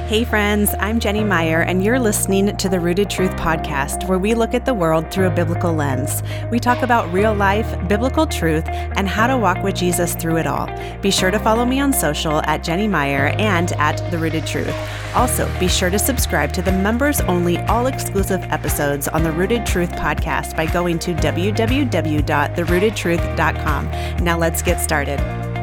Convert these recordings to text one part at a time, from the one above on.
Hey friends, I'm Jenny Meyer, and you're listening to the Rooted Truth podcast, where we look at the world through a biblical lens. We talk about real life, biblical truth, and how to walk with Jesus through it all. Be sure to follow me on social at Jenny Meyer and at The Rooted Truth. Also, be sure to subscribe to the members-only all-exclusive episodes on the Rooted Truth podcast by going to www.therootedtruth.com. Now let's get started.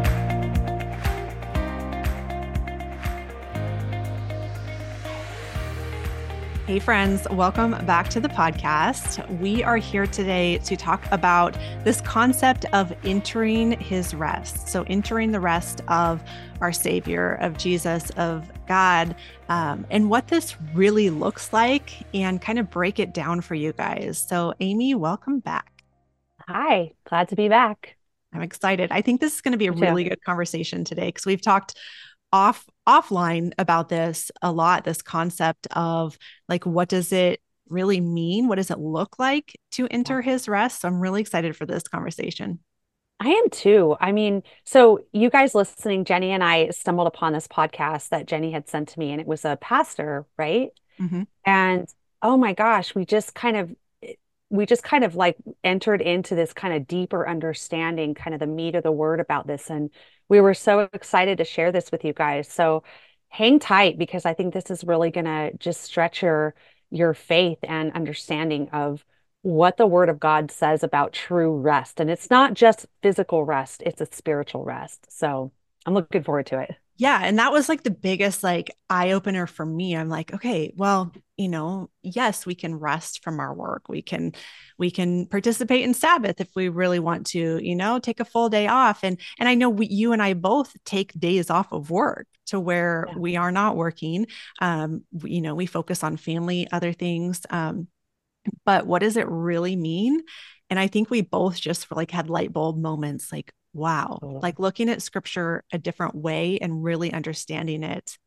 Hey friends, welcome back to the podcast. We are here today to talk about this concept of entering his rest. So entering the rest of our Savior, of Jesus, of God, and what this really looks like, and kind of break it down for you guys. So Amy, welcome back. Hi, glad to be back. I'm excited. I think this is going to be a Me too. really good conversation today because we've talked offline about this a lot, this concept of like, what does it really mean? What does it look like to Yeah. enter his rest? So I'm really excited for this conversation. I am too. So you guys listening, Jenny and I stumbled upon this podcast that Jenny had sent to me, and it was a pastor, right? Mm-hmm. And oh my gosh, we just kind of like entered into this kind of deeper understanding, kind of the meat of the word about this. And we were so excited to share this with you guys. So hang tight because I think this is really gonna just stretch your faith and understanding of what the word of God says about true rest. And it's not just physical rest, it's a spiritual rest. So I'm looking forward to it. Yeah. And that was like the biggest like eye opener for me. I'm like, okay, well, yes, we can rest from our work. We can participate in Sabbath if we really want to, take a full day off. And I know you and I both take days off of work to where Yeah. we are not working. We focus on family, other things. But what does it really mean? And I think we both just like had light bulb moments like, wow, Totally. like looking at scripture a different way and really understanding it.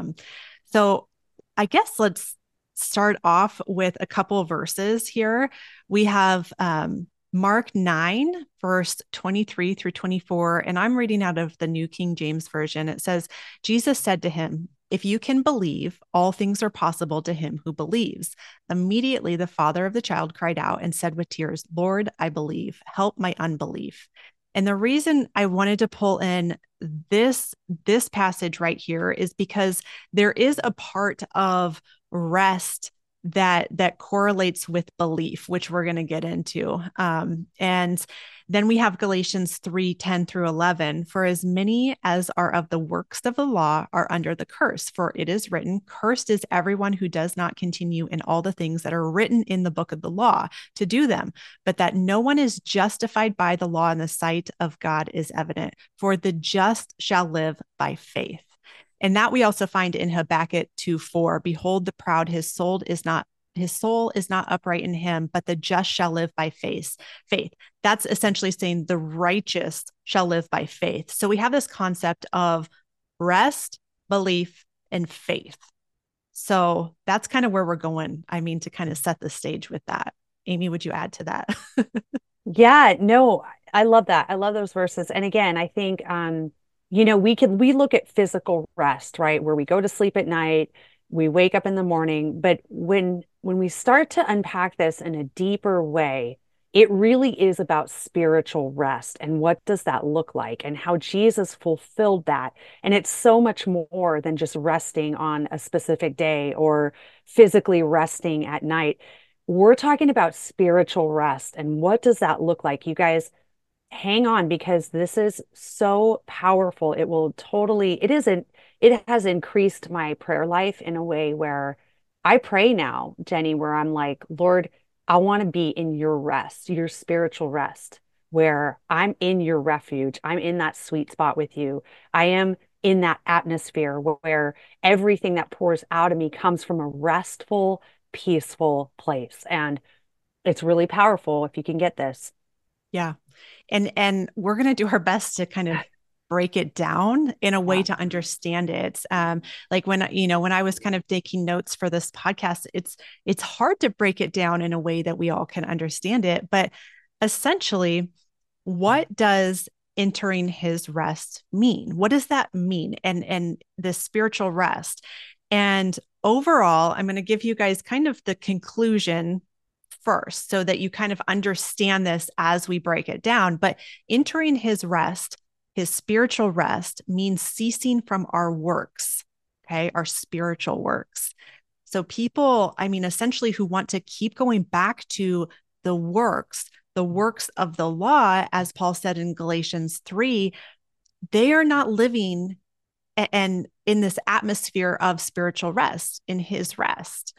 So I guess let's start off with a couple of verses here. We have Mark 9, verse 23 through 24, and I'm reading out of the New King James Version. It says, Jesus said to him, "If you can believe, all things are possible to him who believes." Immediately, the father of the child cried out and said with tears, "Lord, I believe. Help my unbelief." And the reason I wanted to pull in this passage right here is because there is a part of rest that correlates with belief, which we're going to get into. And then we have Galatians 3:10 through 11. For as many as are of the works of the law are under the curse, for it is written, cursed is everyone who does not continue in all the things that are written in the book of the law to do them, but that no one is justified by the law in the sight of God is evident. For the just shall live by faith. And that we also find in Habakkuk 2:4. Behold, the proud, his soul is not upright in him, but the just shall live by faith. That's essentially saying the righteous shall live by faith. So we have this concept of rest, belief, and faith. So that's kind of where we're going. I mean, to kind of set the stage with that. Amy, would you add to that? Yeah, no, I love that. I love those verses. And again, I think we look at physical rest, right? Where we go to sleep at night, we wake up in the morning, but when we start to unpack this in a deeper way, it really is about spiritual rest and what does that look like and how Jesus fulfilled that. And it's so much more than just resting on a specific day or physically resting at night. We're talking about spiritual rest. And what does that look like? You guys hang on because this is so powerful. It has increased my prayer life in a way where I pray now, Jenny, where I'm like, Lord, I want to be in your rest, your spiritual rest, where I'm in your refuge. I'm in that sweet spot with you. I am in that atmosphere where everything that pours out of me comes from a restful, peaceful place. And it's really powerful if you can get this. Yeah. And we're going to do our best to kind of break it down in a way Yeah. to understand it. Like when I was kind of taking notes for this podcast, it's hard to break it down in a way that we all can understand it. But essentially, what does entering his rest mean? What does that mean? And the spiritual rest. And overall, I'm going to give you guys kind of the conclusion first so that you kind of understand this as we break it down. But entering his rest, his spiritual rest, means ceasing from our works, okay, our spiritual works. So people, I mean, essentially who want to keep going back to the works of the law, as Paul said in Galatians 3, they are not living and in this atmosphere of spiritual rest, in his rest.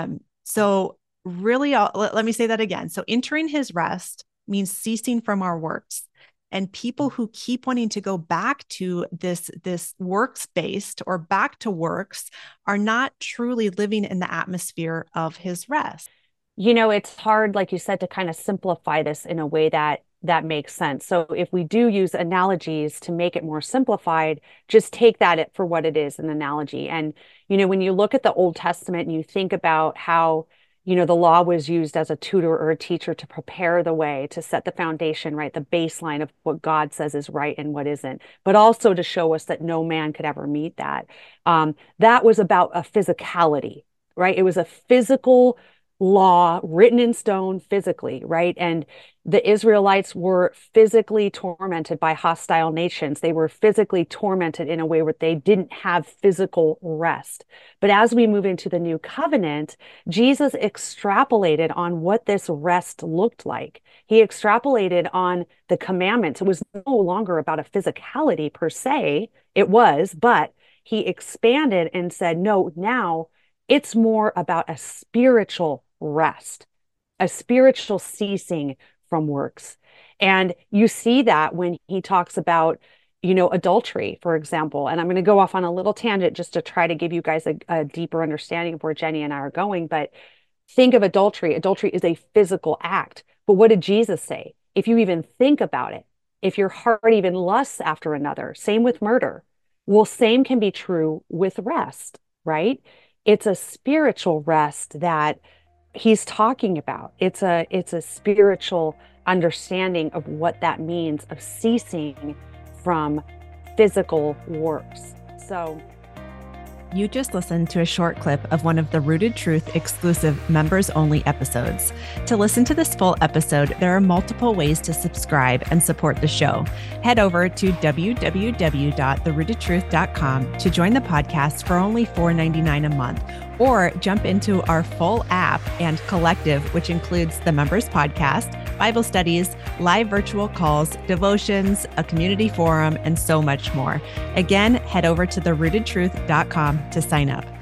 So really, let me say that again. So entering his rest means ceasing from our works. And people who keep wanting to go back to this works-based or back to works are not truly living in the atmosphere of his rest. It's hard, like you said, to kind of simplify this in a way that makes sense. So if we do use analogies to make it more simplified, just take that for what it is, an analogy. And, when you look at the Old Testament and you think about how, the law was used as a tutor or a teacher to prepare the way, to set the foundation, right? The baseline of what God says is right and what isn't, but also to show us that no man could ever meet that. That was about a physicality, right? It was a physical law written in stone physically, right? And the Israelites were physically tormented by hostile nations. They were physically tormented in a way where they didn't have physical rest. But as we move into the new covenant, Jesus extrapolated on what this rest looked like. He extrapolated on the commandments. It was no longer about a physicality per se. It was, but he expanded and said, no, now it's more about a spiritual rest, a spiritual ceasing from works. And you see that when he talks about, adultery, for example. And I'm going to go off on a little tangent just to try to give you guys a deeper understanding of where Jenny and I are going. But think of adultery. Adultery is a physical act. But what did Jesus say? If you even think about it, if your heart even lusts after another, same with murder. Well, same can be true with rest, right? It's a spiritual rest that he's talking about. It's a spiritual understanding of what that means, of ceasing from physical works. So you just listened to a short clip of one of the Rooted Truth exclusive members only episodes. To listen to this full episode, there are multiple ways to subscribe and support the show. Head over to www.therootedtruth.com to join the podcast for only $4.99 a month, or jump into our full app and collective, which includes the members podcast, Bible studies, live virtual calls, devotions, a community forum, and so much more. Again, head over to therootedtruth.com to sign up.